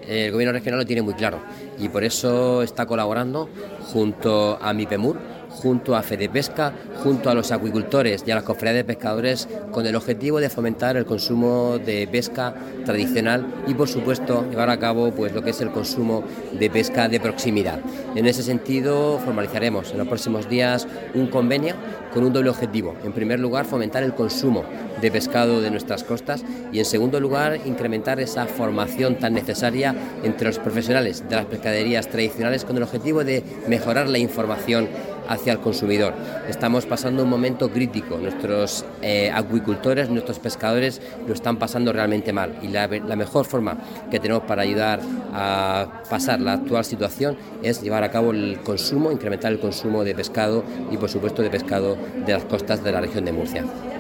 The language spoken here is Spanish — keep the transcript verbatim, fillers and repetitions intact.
el gobierno regional lo tiene muy claro y por eso está colaborando junto a MIPEMUR, junto a FEDEPESCA, junto a los acuicultores y a las cofradías de pescadores con el objetivo de fomentar el consumo de pesca tradicional y, por supuesto, llevar a cabo pues, lo que es el consumo de pesca de proximidad. En ese sentido, formalizaremos en los próximos días un convenio con un doble objetivo. En primer lugar, fomentar el consumo de pescado de nuestras costas y, en segundo lugar, incrementar esa formación tan necesaria entre los profesionales de las pescaderías tradicionales con el objetivo de mejorar la información hacia el consumidor. Estamos pasando un momento crítico, nuestros eh, acuicultores, nuestros pescadores lo están pasando realmente mal y la, la mejor forma que tenemos para ayudar a pasar la actual situación es llevar a cabo el consumo, incrementar el consumo de pescado y, por supuesto, de pescado de las costas de la región de Murcia.